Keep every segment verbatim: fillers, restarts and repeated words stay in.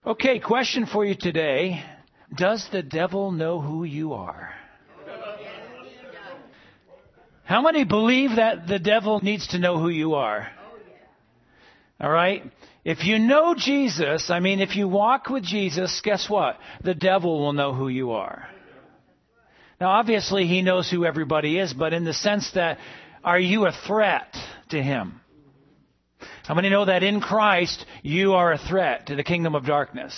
Okay, question for you today. Does the devil know who you are? How many believe that the devil needs to know who you are? All right? If you know Jesus, I mean, if you walk with Jesus, guess what? The devil will know who you are. Now, obviously, he knows who everybody is, but in the sense that, are you a threat to him? How many know that in Christ, you are a threat to the kingdom of darkness?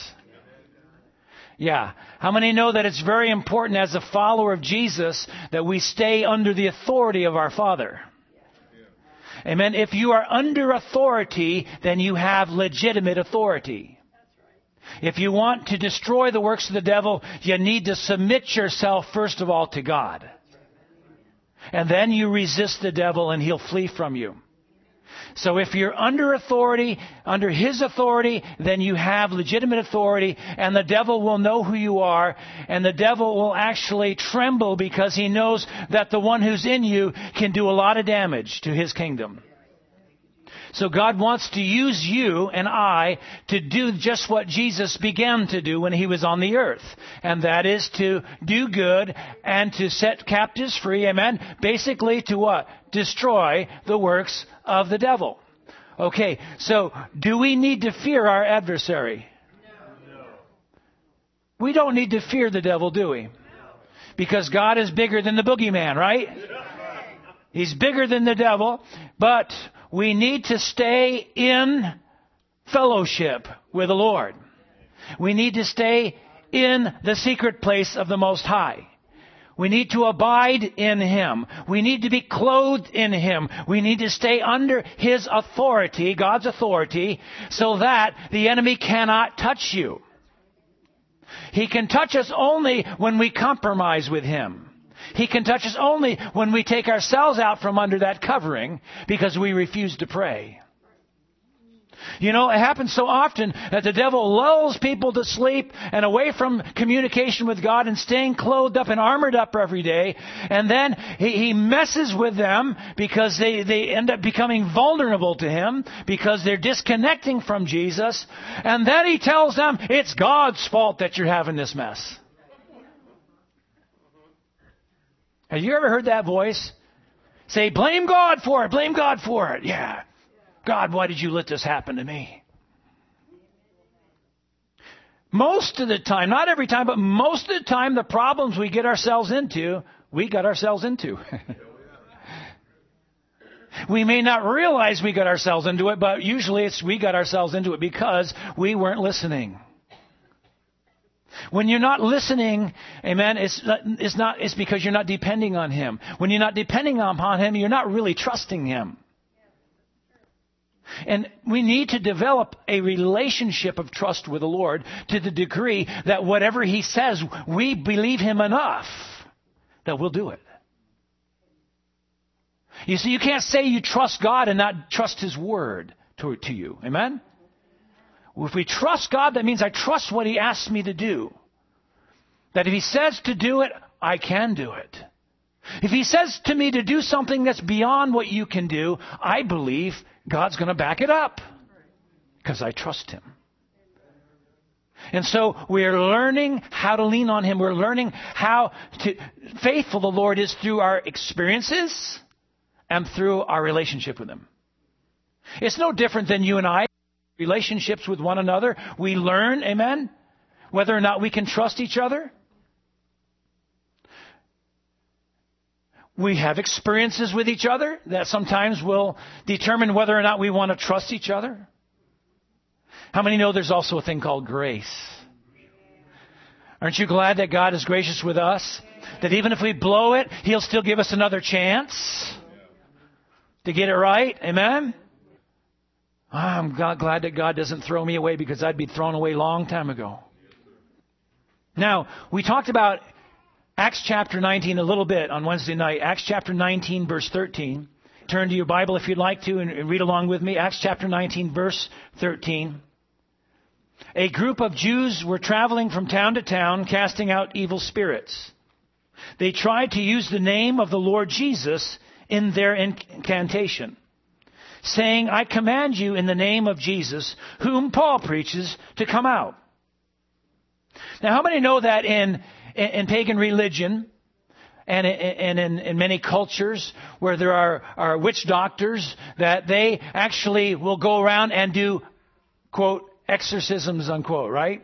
Yeah. How many know that it's very important as a follower of Jesus that we stay under the authority of our Father? Amen. If you are under authority, then you have legitimate authority. If you want to destroy the works of the devil, you need to submit yourself first of all to God. And then you resist the devil and he'll flee from you. So if you're under authority, under his authority, then you have legitimate authority, and the devil will know who you are, and the devil will actually tremble because he knows that the one who's in you can do a lot of damage to his kingdom. So God wants to use you and I to do just what Jesus began to do when he was on the earth. And that is to do good and to set captives free. Amen. Basically to what? Destroy the works of the devil. Okay, so do we need to fear our adversary? No. We don't need to fear the devil, do we? Because God is bigger than the boogeyman, right? He's bigger than the devil, but we need to stay in fellowship with the Lord. We need to stay in the secret place of the Most High. We need to abide in him. We need to be clothed in him. We need to stay under his authority, God's authority, so that the enemy cannot touch you. He can touch us only when we compromise with him. He can touch us only when we take ourselves out from under that covering because we refuse to pray. You know, it happens so often that the devil lulls people to sleep and away from communication with God and staying clothed up and armored up every day. And then he, he messes with them because they, they end up becoming vulnerable to him because they're disconnecting from Jesus. And then he tells them it's God's fault that you're having this mess. Have you ever heard that voice? Say, blame God for it, blame God for it. Yeah. God, why did you let this happen to me? Most of the time, not every time, but most of the time, the problems we get ourselves into, we got ourselves into. We may not realize we got ourselves into it, but usually it's we got ourselves into it because we weren't listening. When you're not listening, amen, it's not, it's not, it's because you're not depending on him. When you're not depending upon him, you're not really trusting him. And we need to develop a relationship of trust with the Lord to the degree that whatever he says, we believe him enough that we'll do it. You see, you can't say you trust God and not trust his word to, to you. Amen? If we trust God, that means I trust what he asks me to do. That if he says to do it, I can do it. If he says to me to do something that's beyond what you can do, I believe God's going to back it up because I trust him. And so we're learning how to lean on him. We're learning how to faithful the Lord is through our experiences and through our relationship with him. It's no different than you and I. Relationships with one another. We learn, amen, whether or not we can trust each other. We have experiences with each other that sometimes will determine whether or not we want to trust each other. How many know there's also a thing called grace? Aren't you glad that God is gracious with us? That even if we blow it, he'll still give us another chance to get it right. Amen? I'm glad that God doesn't throw me away because I'd be thrown away a long time ago. Now, we talked about Acts chapter nineteen a little bit on Wednesday night. Acts chapter nineteen, verse thirteen. Turn to your Bible if you'd like to and read along with me. Acts chapter nineteen, verse thirteen. A group of Jews were traveling from town to town, casting out evil spirits. They tried to use the name of the Lord Jesus in their incantation, saying, I command you in the name of Jesus, whom Paul preaches, to come out. Now, how many know that in, in, in pagan religion and, and in, in many cultures where there are, are witch doctors, that they actually will go around and do, quote, exorcisms, unquote, right?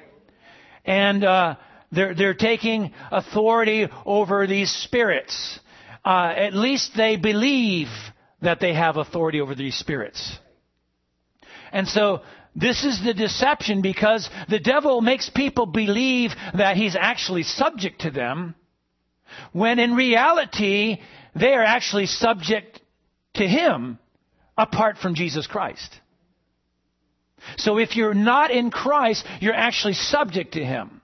And uh, they're, they're taking authority over these spirits. Uh, at least they believe that they have authority over these spirits. And so this is the deception, because the devil makes people believe that he's actually subject to them, when in reality they are actually subject to him apart from Jesus Christ. So if you're not in Christ, you're actually subject to him.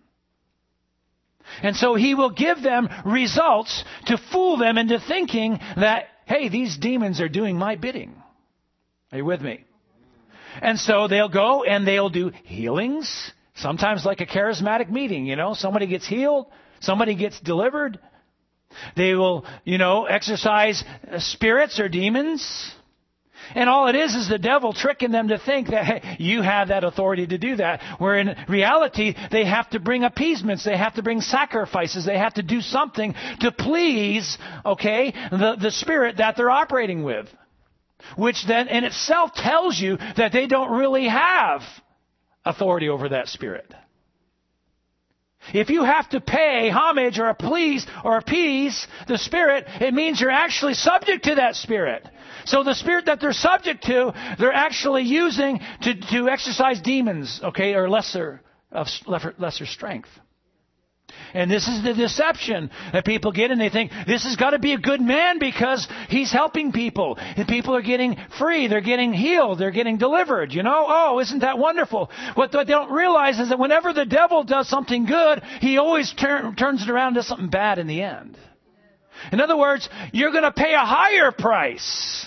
And so he will give them results to fool them into thinking that, hey, these demons are doing my bidding. Are you with me? And so they'll go and they'll do healings, sometimes like a charismatic meeting, you know. Somebody gets healed, somebody gets delivered. They will, you know, exorcise spirits or demons. And all it is is the devil tricking them to think that, hey, you have that authority to do that. Where in reality, they have to bring appeasements. They have to bring sacrifices. They have to do something to please, okay, the, the spirit that they're operating with. Which then in itself tells you that they don't really have authority over that spirit. If you have to pay homage or please or appease the spirit, it means you're actually subject to that spirit. So the spirit that they're subject to, they're actually using to, to exorcise demons, okay, or lesser of lesser strength. And this is the deception that people get, and they think this has got to be a good man because he's helping people. And people are getting free. They're getting healed. They're getting delivered. You know, oh, isn't that wonderful? What they don't realize is that whenever the devil does something good, he always turn, turns it around to something bad in the end. In other words, you're going to pay a higher price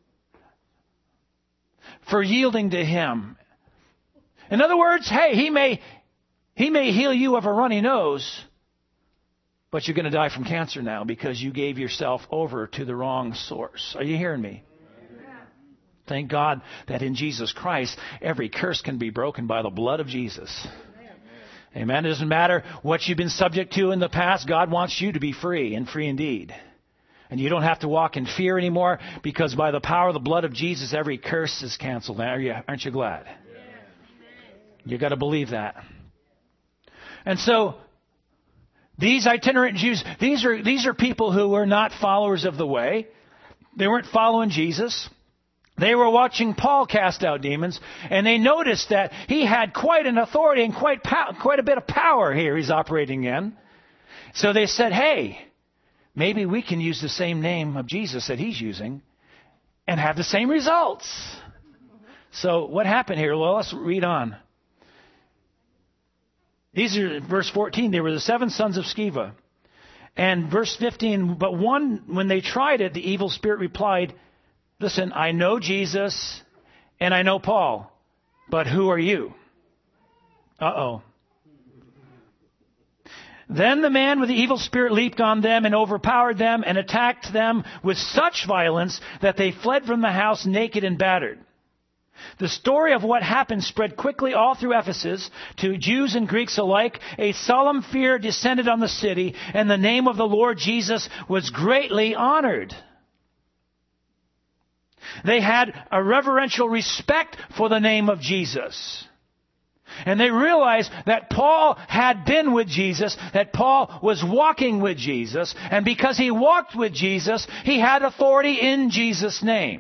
for yielding to him. In other words, hey, he may... He may heal you of a runny nose, but you're going to die from cancer now because you gave yourself over to the wrong source. Are you hearing me? Amen. Thank God that in Jesus Christ, every curse can be broken by the blood of Jesus. Amen. Amen. It doesn't matter what you've been subject to in the past. God wants you to be free and free indeed. And you don't have to walk in fear anymore, because by the power of the blood of Jesus, every curse is canceled. Are you, aren't you glad? Yes. You've got to believe that. And so, these itinerant Jews, these are, these are people who were not followers of the way. They weren't following Jesus. They were watching Paul cast out demons, and they noticed that he had quite an authority and quite, pow- quite a bit of power here he's operating in. So they said, hey, maybe we can use the same name of Jesus that he's using and have the same results. So what happened here? Well, let's read on. These are, verse fourteen, they were the seven sons of Sceva. And verse fifteen, but one, when they tried it, the evil spirit replied, listen, I know Jesus and I know Paul, but who are you? Uh-oh. Then the man with the evil spirit leaped on them and overpowered them and attacked them with such violence that they fled from the house naked and battered. The story of what happened spread quickly all through Ephesus to Jews and Greeks alike. A solemn fear descended on the city, and the name of the Lord Jesus was greatly honored. They had a reverential respect for the name of Jesus. And they realized that Paul had been with Jesus, that Paul was walking with Jesus, and because he walked with Jesus, he had authority in Jesus' name.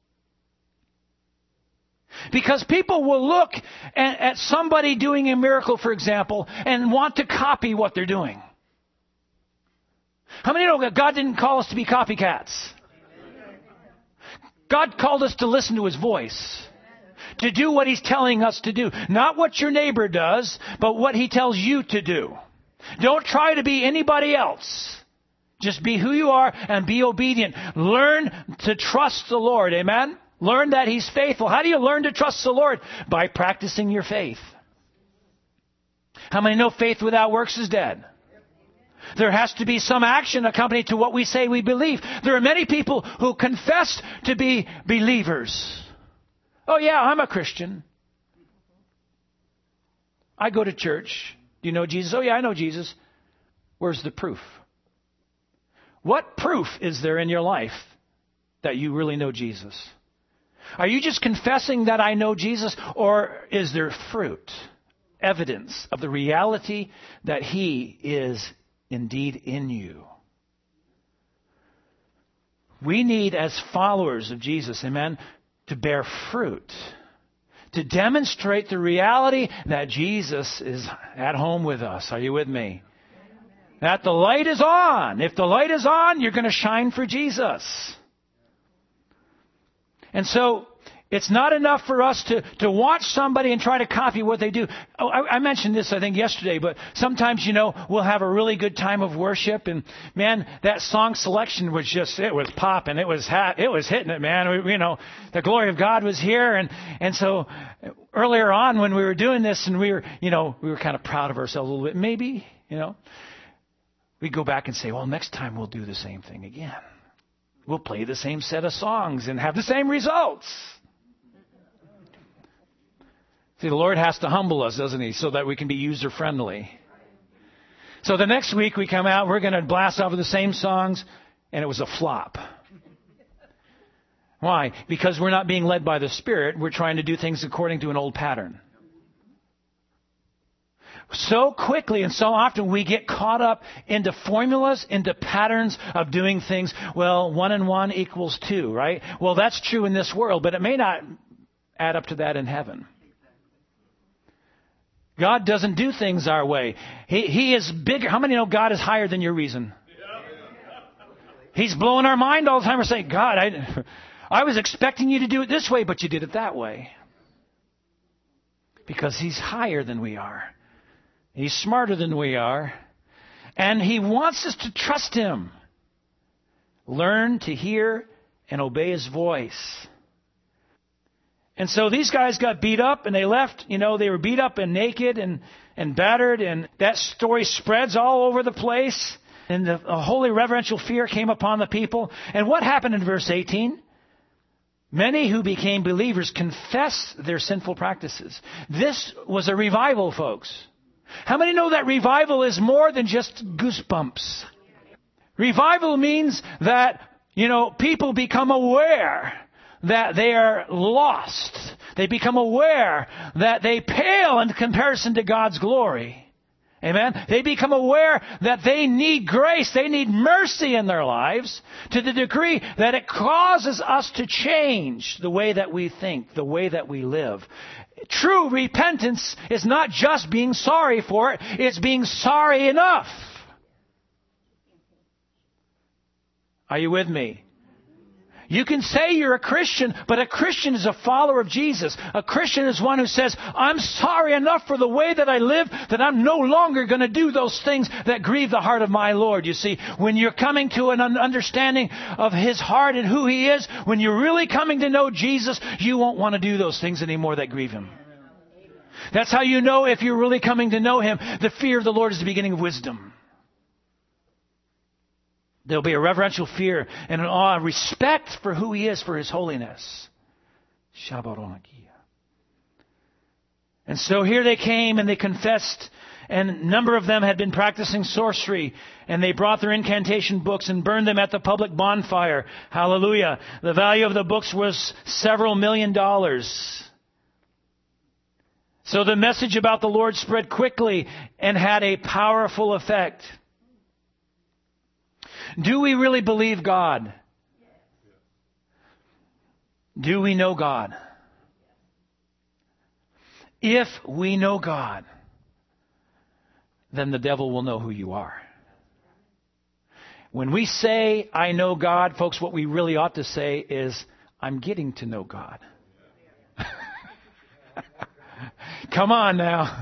Because people will look at, at somebody doing a miracle, for example, and want to copy what they're doing. How many know that God didn't call us to be copycats? God called us to listen to his voice. To do what he's telling us to do. Not what your neighbor does, but what he tells you to do. Don't try to be anybody else. Just be who you are and be obedient. Learn to trust the Lord. Amen? Learn that he's faithful. How do you learn to trust the Lord? By practicing your faith. How many know faith without works is dead? There has to be some action accompanied to what we say we believe. There are many people who confess to be believers. Oh yeah, I'm a Christian. I go to church. Do you know Jesus? Oh, yeah, I know Jesus. Where's the proof? What proof is there in your life that you really know Jesus? Are you just confessing that I know Jesus, or is there fruit, evidence of the reality that He is indeed in you? We need, as followers of Jesus, amen, to bear fruit, to demonstrate the reality that Jesus is at home with us. Are you with me? That the light is on. If the light is on, you're going to shine for Jesus. And so, it's not enough for us to, to watch somebody and try to copy what they do. Oh, I, I mentioned this, I think, yesterday, but sometimes, you know, we'll have a really good time of worship, and, man, that song selection was just, it was popping. It was hat, it was hitting it, man. We, you know, the glory of God was here, and, and so earlier on when we were doing this, and we were, you know, we were kind of proud of ourselves a little bit, maybe, you know, we'd go back and say, well, next time we'll do the same thing again. We'll play the same set of songs and have the same results. See, the Lord has to humble us, doesn't He, so that we can be user-friendly. So the next week we come out, we're going to blast off of the same songs, and it was a flop. Why? Because we're not being led by the Spirit. We're trying to do things according to an old pattern. So quickly and so often we get caught up into formulas, into patterns of doing things. Well, one and one equals two, right? Well, that's true in this world, but it may not add up to that in heaven. God doesn't do things our way. He, he is bigger. How many know God is higher than your reason? He's blowing our mind all the time. We're saying, God, I, I was expecting you to do it this way, but you did it that way. Because He's higher than we are. He's smarter than we are. And He wants us to trust Him. Learn to hear and obey His voice. And so these guys got beat up and they left. You know, they were beat up and naked and, and battered. And that story spreads all over the place. And the, a holy reverential fear came upon the people. And what happened in verse eighteen? Many who became believers confessed their sinful practices. This was a revival, folks. How many know that revival is more than just goosebumps? Revival means that, you know, people become aware that they are lost. They become aware that they pale in comparison to God's glory. Amen? They become aware that they need grace. They need mercy in their lives to the degree that it causes us to change the way that we think, the way that we live. True repentance is not just being sorry for it. It's being sorry enough. Are you with me? You can say you're a Christian, but a Christian is a follower of Jesus. A Christian is one who says, I'm sorry enough for the way that I live that I'm no longer going to do those things that grieve the heart of my Lord. You see, when you're coming to an understanding of His heart and who He is, when you're really coming to know Jesus, you won't want to do those things anymore that grieve Him. That's how you know if you're really coming to know Him. The fear of the Lord is the beginning of wisdom. There'll be a reverential fear and an awe, respect for who He is, for His holiness. And so here they came and they confessed, and a number of them had been practicing sorcery, and they brought their incantation books and burned them at the public bonfire. Hallelujah. The value of the books was several million dollars. So the message about the Lord spread quickly and had a powerful effect. Do we really believe God? Do we know God? If we know God, then the devil will know who you are. When we say, I know God, folks, what we really ought to say is, I'm getting to know God. Come on now.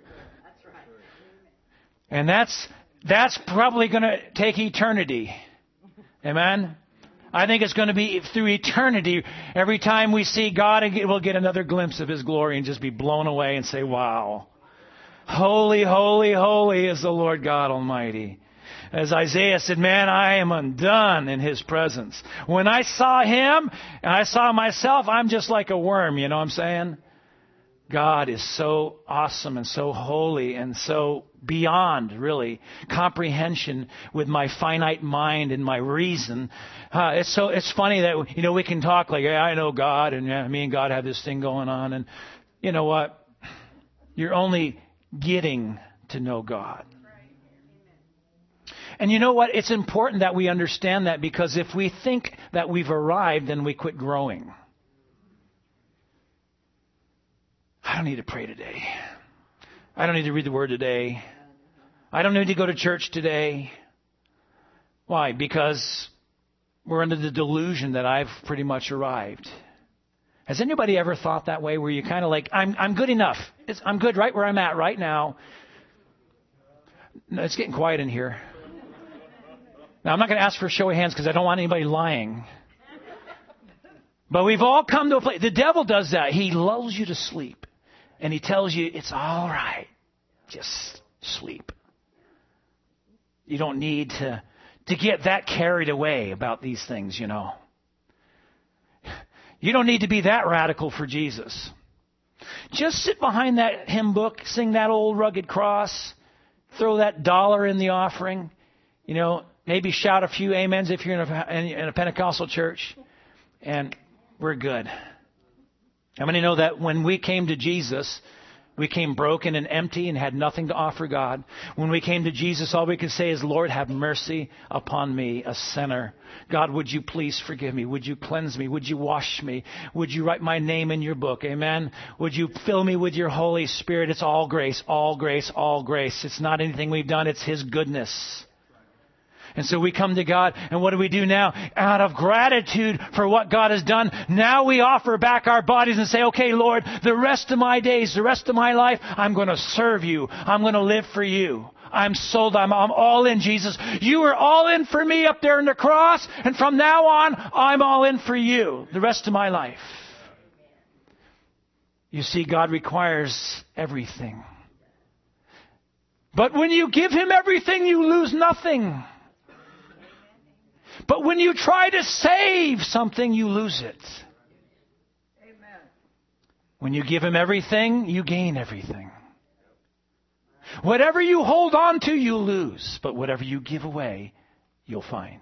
And that's that's probably going to take eternity. Amen? I think it's going to be through eternity. Every time we see God, we'll get another glimpse of His glory and just be blown away and say, wow. Holy, holy, holy is the Lord God Almighty. As Isaiah said, man, I am undone in His presence. When I saw Him and I saw myself, I'm just like a worm, you know what I'm saying? God is so awesome and so holy and so beyond, really, comprehension with my finite mind and my reason. Uh, it's so it's funny that, you know, we can talk like, yeah, I know God, and yeah, me and God have this thing going on. And you know what? You're only getting to know God. And you know what? It's important that we understand that, because if we think that we've arrived, then we quit growing. I don't need to pray today. I don't need to read the Word today. I don't need to go to church today. Why? Because we're under the delusion that I've pretty much arrived. Has anybody ever thought that way, where you kind of like, I'm I'm good enough. It's, I'm good right where I'm at right now. No, it's getting quiet in here. Now, I'm not going to ask for a show of hands because I don't want anybody lying. But we've all come to a place. The devil does that. He lulls you to sleep. And he tells you, it's all right. Just sleep. You don't need to, to get that carried away about these things, you know. You don't need to be that radical for Jesus. Just sit behind that hymn book, sing that old rugged cross, throw that dollar in the offering, you know, maybe shout a few amens if you're in a, in a Pentecostal church, and we're good. How many know that when we came to Jesus, we came broken and empty and had nothing to offer God? When we came to Jesus, all we could say is, Lord, have mercy upon me, a sinner. God, would you please forgive me? Would you cleanse me? Would you wash me? Would you write my name in your book? Amen. Would you fill me with your Holy Spirit? It's all grace, all grace, all grace. It's not anything we've done. It's His goodness. And so we come to God, and what do we do now? Out of gratitude for what God has done, now we offer back our bodies and say, okay, Lord, the rest of my days, the rest of my life, I'm going to serve you. I'm going to live for you. I'm sold. I'm, I'm all in, Jesus. You were all in for me up there on the cross, and from now on, I'm all in for you the rest of my life. You see, God requires everything. But when you give Him everything, you lose nothing. But when you try to save something, you lose it. Amen. When you give Him everything, you gain everything. Whatever you hold on to, you lose. But whatever you give away, you'll find.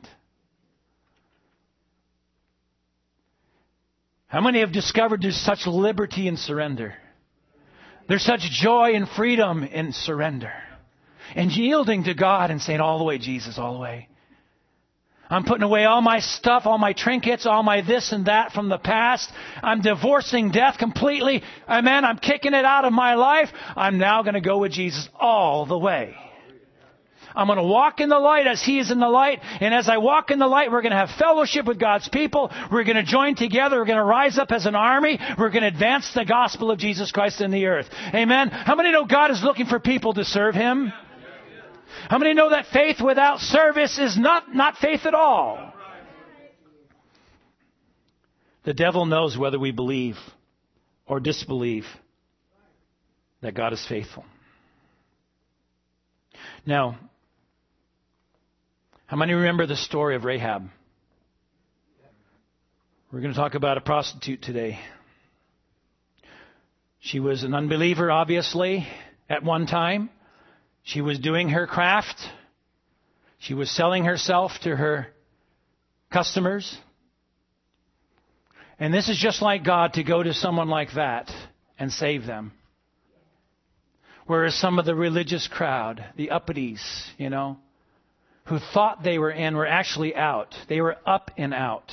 How many have discovered there's such liberty in surrender? There's such joy and freedom in surrender. And yielding to God and saying, all the way, Jesus, all the way. I'm putting away all my stuff, all my trinkets, all my this and that from the past. I'm divorcing death completely. Amen. I'm kicking it out of my life. I'm now going to go with Jesus all the way. I'm going to walk in the light as He is in the light. And as I walk in the light, we're going to have fellowship with God's people. We're going to join together. We're going to rise up as an army. We're going to advance the gospel of Jesus Christ in the earth. Amen. How many know God is looking for people to serve Him? How many know that faith without service is not, not faith at all? The devil knows whether we believe or disbelieve that God is faithful. Now, how many remember the story of Rahab? We're going to talk about a prostitute today. She was an unbeliever, obviously, at one time. She was doing her craft. She was selling herself to her customers. And this is just like God, to go to someone like that and save them. Whereas some of the religious crowd, the uppities, you know, who thought they were in, were actually out. They were up and out.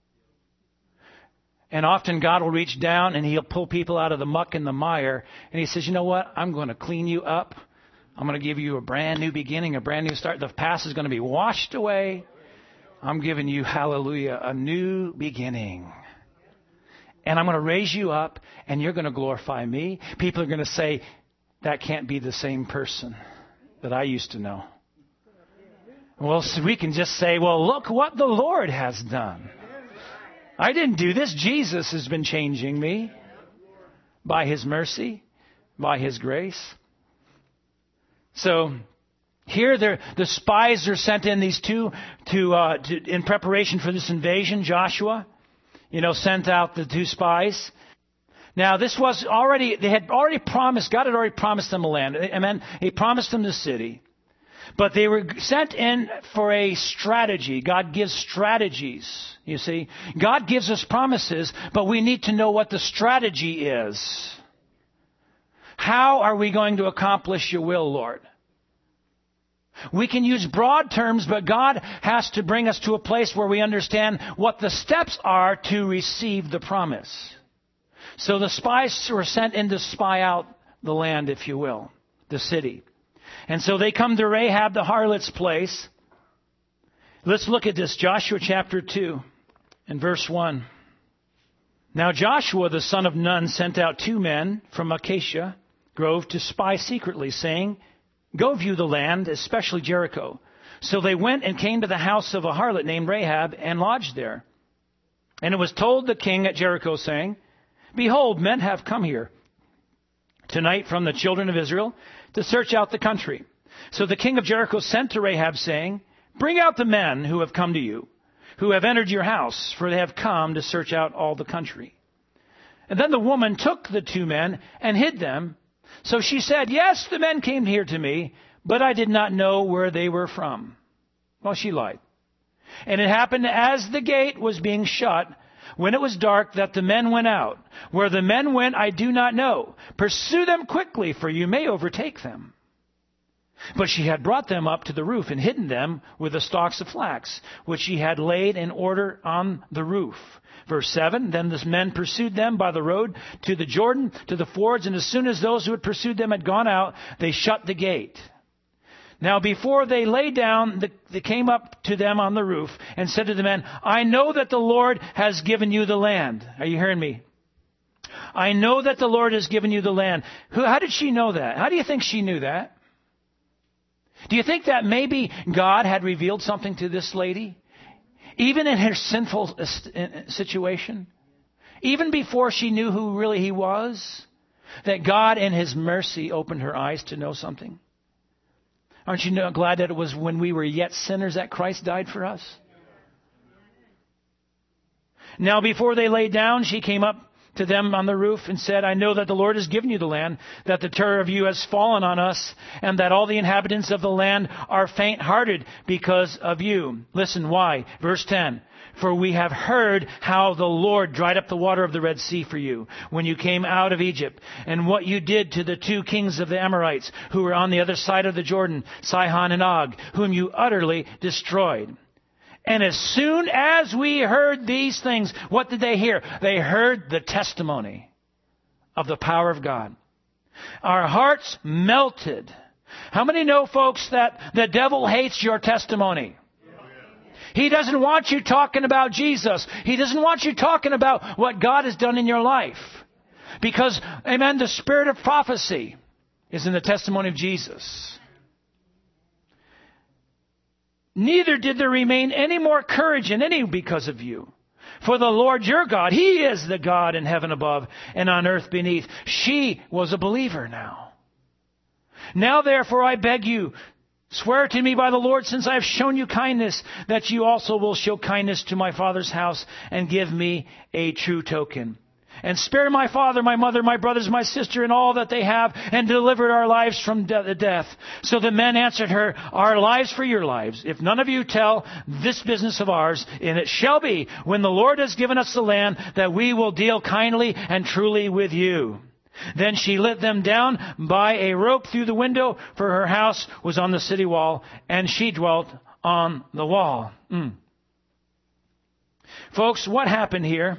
And often God will reach down and He'll pull people out of the muck and the mire. And He says, you know what? I'm going to clean you up. I'm going to give you a brand new beginning, a brand new start. The past is going to be washed away. I'm giving you, hallelujah, a new beginning. And I'm going to raise you up, and you're going to glorify me. People are going to say, that can't be the same person that I used to know. Well, so we can just say, well, look what the Lord has done. I didn't do this. Jesus has been changing me by His mercy, by His grace. So here the spies are sent in, these two, to, uh, to in preparation for this invasion. Joshua, you know, sent out the two spies. Now, this was already, they had already promised, God had already promised them a land. Amen. He promised them the city. But they were sent in for a strategy. God gives strategies, you see. God gives us promises, but we need to know what the strategy is. How are we going to accomplish your will, Lord? We can use broad terms, but God has to bring us to a place where we understand what the steps are to receive the promise. So the spies were sent in to spy out the land, if you will, the city. And so they come to Rahab, the harlot's place. Let's look at this, Joshua chapter two and verse one. Now Joshua, the son of Nun, sent out two men from Acacia Grove to spy secretly, saying, "Go view the land, especially Jericho." So they went and came to the house of a harlot named Rahab and lodged there. And it was told the king at Jericho, saying, "Behold, men have come here tonight from the children of Israel to search out the country." So the king of Jericho sent to Rahab, saying, "Bring out the men who have come to you, who have entered your house, for they have come to search out all the country." And then the woman took the two men and hid them. So she said, "Yes, the men came here to me, but I did not know where they were from." Well, she lied. And it happened as the gate was being shut, when it was dark, that the men went out. Where the men went, I do not know. Pursue them quickly, for you may overtake them. But she had brought them up to the roof and hidden them with the stalks of flax, which she had laid in order on the roof. Verse seven, then the men pursued them by the road to the Jordan, to the fords, and as soon as those who had pursued them had gone out, they shut the gate. Now before they lay down, they came up to them on the roof and said to the men, "I know that the Lord has given you the land." Are you hearing me? I know that the Lord has given you the land. How did she know that? How do you think she knew that? Do you think that maybe God had revealed something to this lady? Even in her sinful situation? Even before she knew who really he was? That God in his mercy opened her eyes to know something? Aren't you glad that it was when we were yet sinners that Christ died for us? Now before they lay down, she came up to them on the roof and said, "I know that the Lord has given you the land, that the terror of you has fallen on us, and that all the inhabitants of the land are faint-hearted because of you." Listen, why? Verse ten. "For we have heard how the Lord dried up the water of the Red Sea for you when you came out of Egypt, and what you did to the two kings of the Amorites who were on the other side of the Jordan, Sihon and Og, whom you utterly destroyed. And as soon as we heard these things," what did they hear? They heard the testimony of the power of God. "Our hearts melted." How many know, folks, that the devil hates your testimony? He doesn't want you talking about Jesus. He doesn't want you talking about what God has done in your life. Because, amen, the spirit of prophecy is in the testimony of Jesus. "Neither did there remain any more courage in any because of you. For the Lord your God, He is the God in heaven above and on earth beneath." She was a believer now. "Now therefore I beg you, swear to me by the Lord, since I have shown you kindness, that you also will show kindness to my father's house and give me a true token. And spare my father, my mother, my brothers, my sister, and all that they have, and deliver our lives from de- death. So the men answered her, "Our lives for your lives. If none of you tell this business of ours, and it shall be, when the Lord has given us the land, that we will deal kindly and truly with you." Then she let them down by a rope through the window, for her house was on the city wall, and she dwelt on the wall. Mm. Folks, what happened here?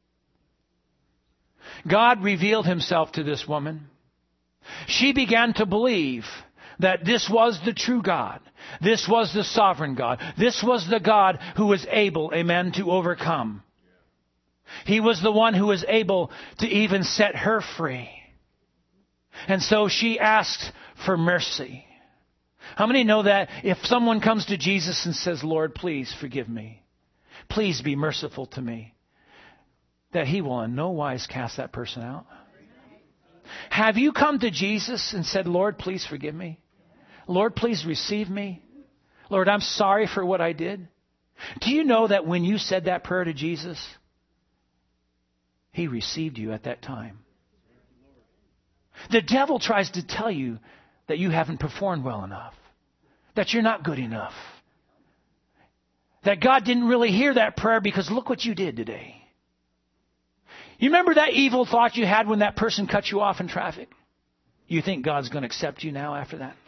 God revealed himself to this woman. She began to believe that this was the true God. This was the sovereign God. This was the God who was able, amen, to overcome. He was the one who was able to even set her free. And so she asked for mercy. How many know that if someone comes to Jesus and says, "Lord, please forgive me. Please be merciful to me," that He will in no wise cast that person out? Have you come to Jesus and said, "Lord, please forgive me. Lord, please receive me. Lord, I'm sorry for what I did"? Do you know that when you said that prayer to Jesus, He received you at that time. The devil tries to tell you that you haven't performed well enough, that you're not good enough, that God didn't really hear that prayer because look what you did today. You remember that evil thought you had when that person cut you off in traffic? You think God's going to accept you now after that?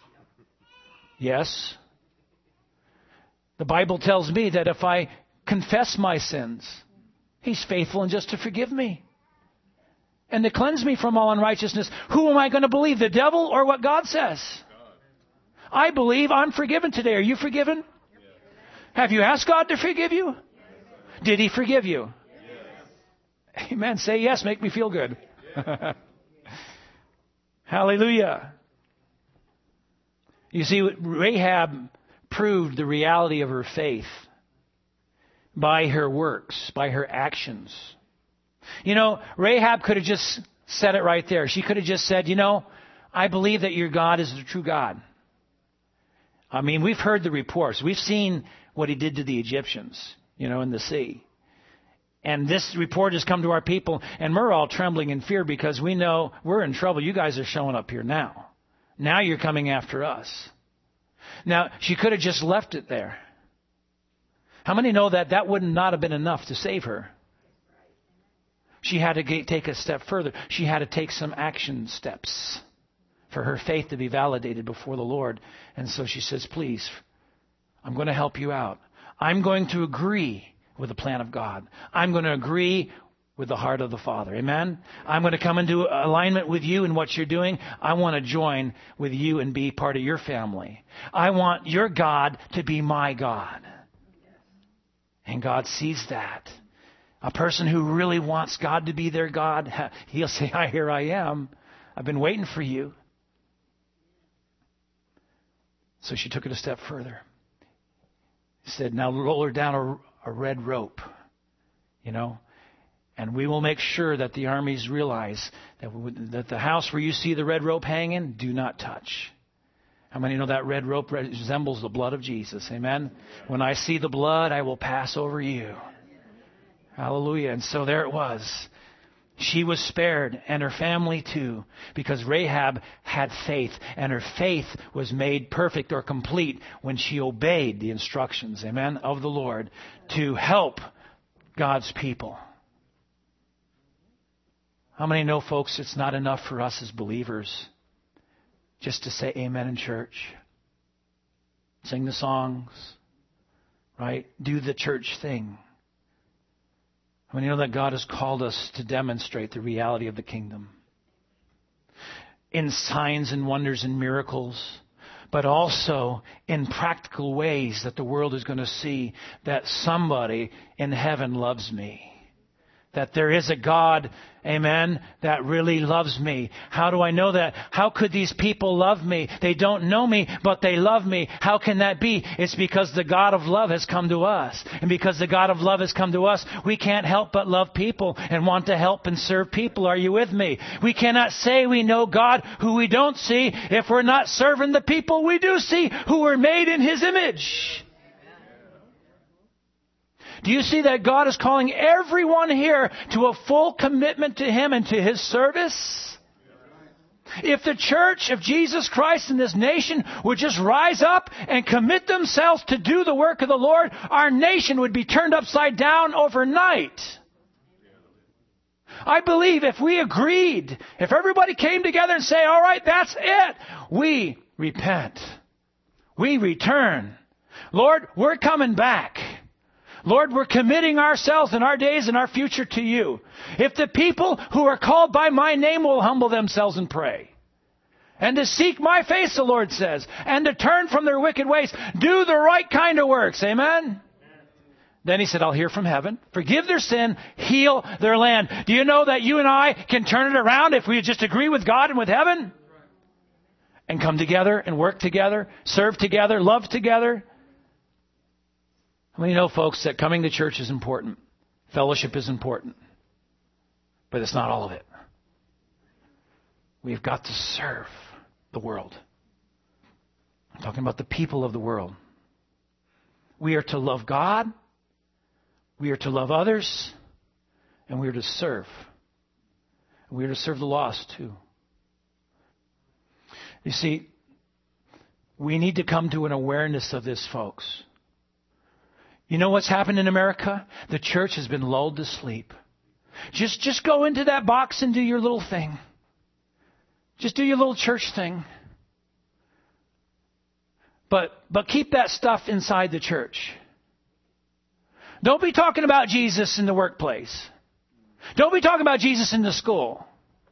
Yes. The Bible tells me that if I confess my sins, He's faithful and just to forgive me and to cleanse me from all unrighteousness. Who am I going to believe, the devil or what God says? I believe I'm forgiven today. Are you forgiven? Yes. Have you asked God to forgive you? Yes. Did He forgive you? Yes. Amen. Say yes. Make me feel good. Yes. Hallelujah. You see, Rahab proved the reality of her faith by her works, by her actions. You know, Rahab could have just said it right there. She could have just said, you know, I believe that your God is the true God. I mean, we've heard the reports. We've seen what He did to the Egyptians, you know, in the sea. And this report has come to our people, and we're all trembling in fear because we know we're in trouble. You guys are showing up here now. Now you're coming after us. Now, she could have just left it there. How many know that that would not have been enough to save her? She had to get, take a step further. She had to take some action steps for her faith to be validated before the Lord. And so she says, please, I'm going to help you out. I'm going to agree with the plan of God. I'm going to agree with the heart of the Father. Amen? I'm going to come into alignment with you in what you're doing. I want to join with you and be part of your family. I want your God to be my God. And God sees that. A person who really wants God to be their God, He'll say, "Hi, here I am. I've been waiting for you." So she took it a step further. He said, now roll her down a, a red rope, you know, and we will make sure that the armies realize that, we, that the house where you see the red rope hanging, do not touch. How many know that red rope resembles the blood of Jesus? Amen? When I see the blood, I will pass over you. Hallelujah. And so there it was. She was spared, and her family too, because Rahab had faith, and her faith was made perfect or complete when she obeyed the instructions, amen, of the Lord to help God's people. How many know, folks, it's not enough for us as believers just to say amen in church, sing the songs, right? Do the church thing. I mean, you know that God has called us to demonstrate the reality of the kingdom in signs and wonders and miracles, but also in practical ways that the world is going to see that somebody in heaven loves me. That there is a God, amen, that really loves me. How do I know that? How could these people love me? They don't know me, but they love me. How can that be? It's because the God of love has come to us. And because the God of love has come to us, we can't help but love people and want to help and serve people. Are you with me? We cannot say we know God who we don't see if we're not serving the people we do see who were made in His image. Do you see that God is calling everyone here to a full commitment to Him and to His service? If the church of Jesus Christ in this nation would just rise up and commit themselves to do the work of the Lord, our nation would be turned upside down overnight. I believe if we agreed, if everybody came together and say, all right, that's it, we repent. We return. Lord, we're coming back. Lord, we're committing ourselves and our days and our future to you. If the people who are called by my name will humble themselves and pray, and to seek my face, the Lord says, and to turn from their wicked ways, do the right kind of works. Amen? Then He said, I'll hear from heaven, forgive their sin, heal their land. Do you know that you and I can turn it around if we just agree with God and with heaven? And come together and work together, serve together, love together. How many know, folks, that coming to church is important? Fellowship is important. But it's not all of it. We've got to serve the world. I'm talking about the people of the world. We are to love God. We are to love others. And we are to serve. And we are to serve the lost too. You see, we need to come to an awareness of this, folks. You know what's happened in America? The church has been lulled to sleep. Just, just go into that box and do your little thing. Just do your little church thing. But, but keep that stuff inside the church. Don't be talking about Jesus in the workplace. Don't be talking about Jesus in the school.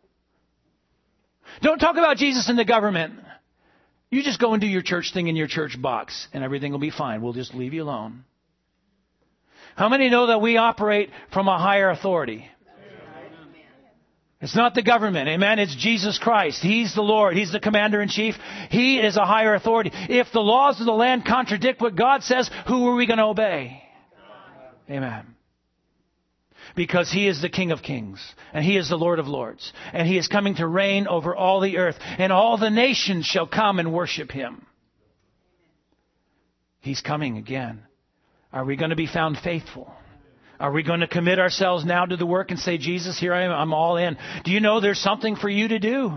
Don't talk about Jesus in the government. You just go and do your church thing in your church box, and everything will be fine. We'll just leave you alone. How many know that we operate from a higher authority? It's not the government, amen? It's Jesus Christ. He's the Lord. He's the commander-in-chief. He is a higher authority. If the laws of the land contradict what God says, who are we going to obey? Amen. Because He is the King of Kings, and He is the Lord of Lords, and He is coming to reign over all the earth, and all the nations shall come and worship Him. He's coming again. Are we going to be found faithful? Are we going to commit ourselves now to the work and say, Jesus, here I am, I'm all in? Do you know there's something for you to do?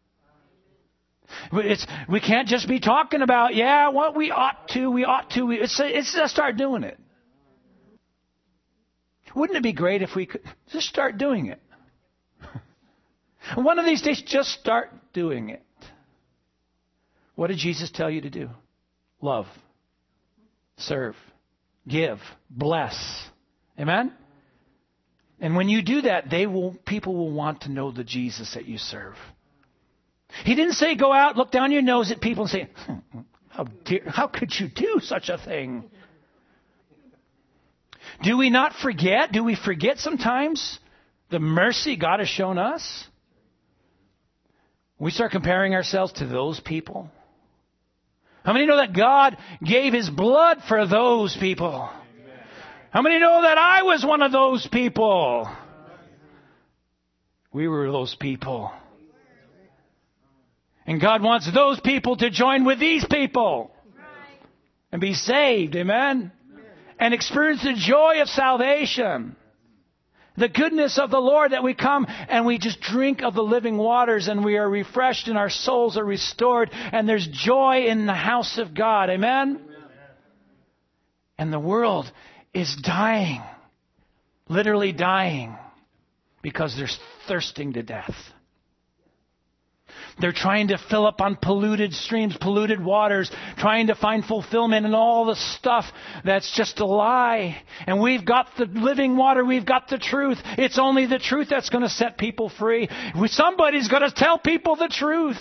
It's, we can't just be talking about, yeah, what we ought to, we ought to. We, it's, it's just start doing it. Wouldn't it be great if we could just start doing it? One of these days, just start doing it. What did Jesus tell you to do? Love. Serve. Give. Bless. Amen? And when you do that, they will, people will want to know the Jesus that you serve. He didn't say go out, look down your nose at people and say, hmm, how, dear, how could you do such a thing? Do we not forget? Do we forget sometimes the mercy God has shown us? We start comparing ourselves to those people. How many know that God gave His blood for those people? How many know that I was one of those people? We were those people. And God wants those people to join with these people and be saved. Amen? And experience the joy of salvation. The goodness of the Lord, that we come and we just drink of the living waters and we are refreshed and our souls are restored and there's joy in the house of God. Amen? And the world is dying, literally dying, because they're thirsting to death. They're trying to fill up on polluted streams, polluted waters, trying to find fulfillment in all the stuff that's just a lie. And we've got the living water. We've got the truth. It's only the truth that's going to set people free. Somebody's going to tell people the truth.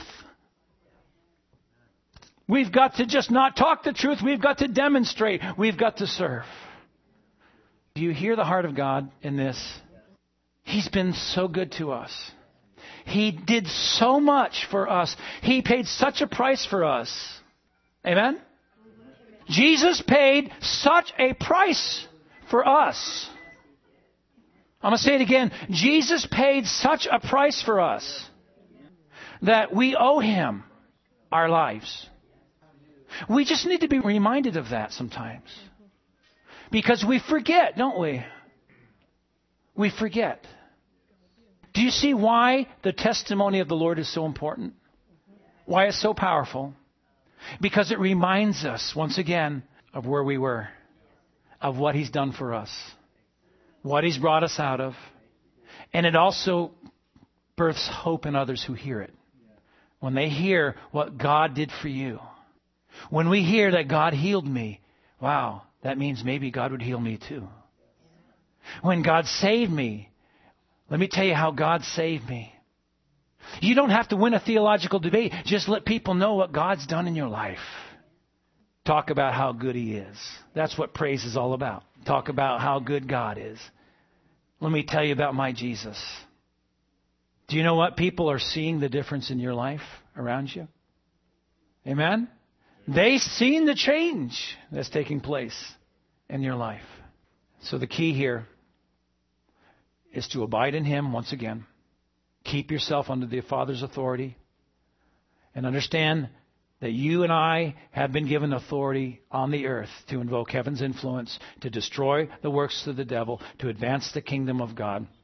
We've got to just not talk the truth. We've got to demonstrate. We've got to serve. Do you hear the heart of God in this? He's been so good to us. He did so much for us. He paid such a price for us. Amen? Jesus paid such a price for us. I'm going to say it again. Jesus paid such a price for us that we owe Him our lives. We just need to be reminded of that sometimes. Because we forget, don't we? We forget. Do you see why the testimony of the Lord is so important? Why it's so powerful? Because it reminds us, once again, of where we were, of what He's done for us, what He's brought us out of. And it also births hope in others who hear it. When they hear what God did for you. When we hear that God healed me, wow, that means maybe God would heal me too. When God saved me, let me tell you how God saved me. You don't have to win a theological debate. Just let people know what God's done in your life. Talk about how good He is. That's what praise is all about. Talk about how good God is. Let me tell you about my Jesus. Do you know what? People are seeing the difference in your life around you. Amen? They've seen the change that's taking place in your life. So the key here is to abide in Him once again. Keep yourself under the Father's authority. And understand that you and I have been given authority on the earth to invoke heaven's influence, to destroy the works of the devil, to advance the kingdom of God.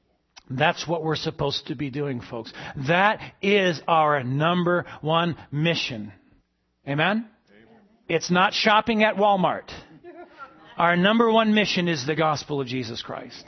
That's what we're supposed to be doing, folks. That is our number one mission. Amen? It's not shopping at Walmart. Our number one mission is the gospel of Jesus Christ.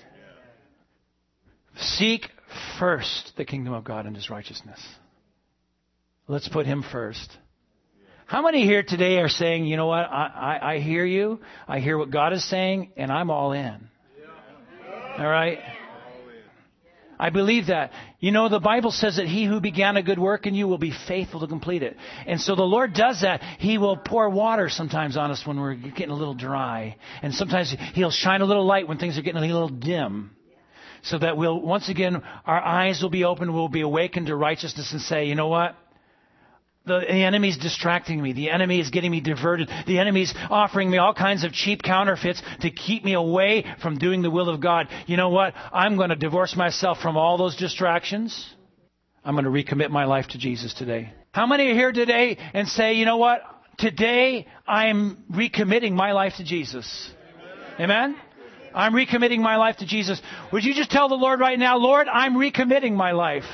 Seek first the kingdom of God and His righteousness. Let's put Him first. How many here today are saying, you know what, I, I, I hear you, I hear what God is saying, and I'm all in. All right? I believe that. You know, the Bible says that He who began a good work in you will be faithful to complete it. And so the Lord does that. He will pour water sometimes on us when we're getting a little dry. And sometimes He'll shine a little light when things are getting a little dim. So that we'll, once again, our eyes will be open, we'll be awakened to righteousness and say, you know what? The, the enemy's distracting me. The enemy is getting me diverted. The enemy's offering me all kinds of cheap counterfeits to keep me away from doing the will of God. You know what? I'm going to divorce myself from all those distractions. I'm going to recommit my life to Jesus today. How many are here today and say, you know what? Today I'm recommitting my life to Jesus. Amen? I'm recommitting my life to Jesus. Would you just tell the Lord right now, Lord, I'm recommitting my life.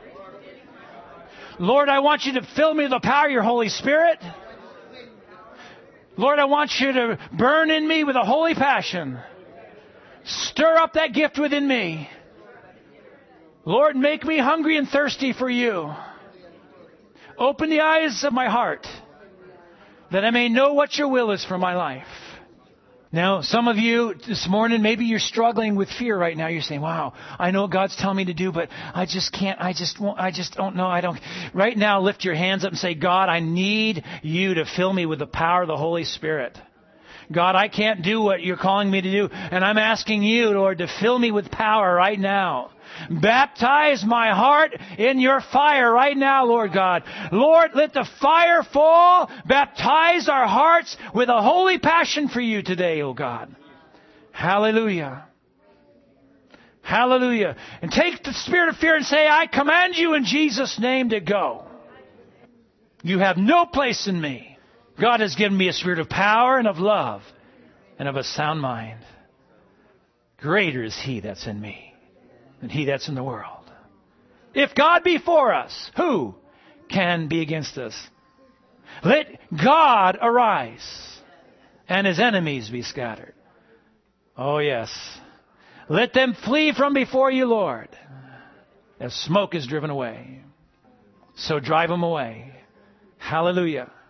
Lord, I want you to fill me with the power of your Holy Spirit. Lord, I want you to burn in me with a holy passion. Stir up that gift within me. Lord, make me hungry and thirsty for you. Open the eyes of my heart that I may know what your will is for my life. Now, some of you this morning, maybe you're struggling with fear right now. You're saying, wow, I know what God's telling me to do, but I just can't, I just won't, I just don't know. I don't. Right now, lift your hands up and say, God, I need you to fill me with the power of the Holy Spirit. God, I can't do what you're calling me to do. And I'm asking you, Lord, to fill me with power right now. Baptize my heart in your fire right now, Lord God. Lord, let the fire fall. Baptize our hearts with a holy passion for you today, oh God. Hallelujah. Hallelujah. And take the spirit of fear and say, I command you in Jesus' name to go. You have no place in me. God has given me a spirit of power and of love and of a sound mind. Greater is He that's in me than he that's in the world. If God be for us, who can be against us? Let God arise and His enemies be scattered. Oh yes. Let them flee from before you, Lord, as smoke is driven away. So drive them away. Hallelujah.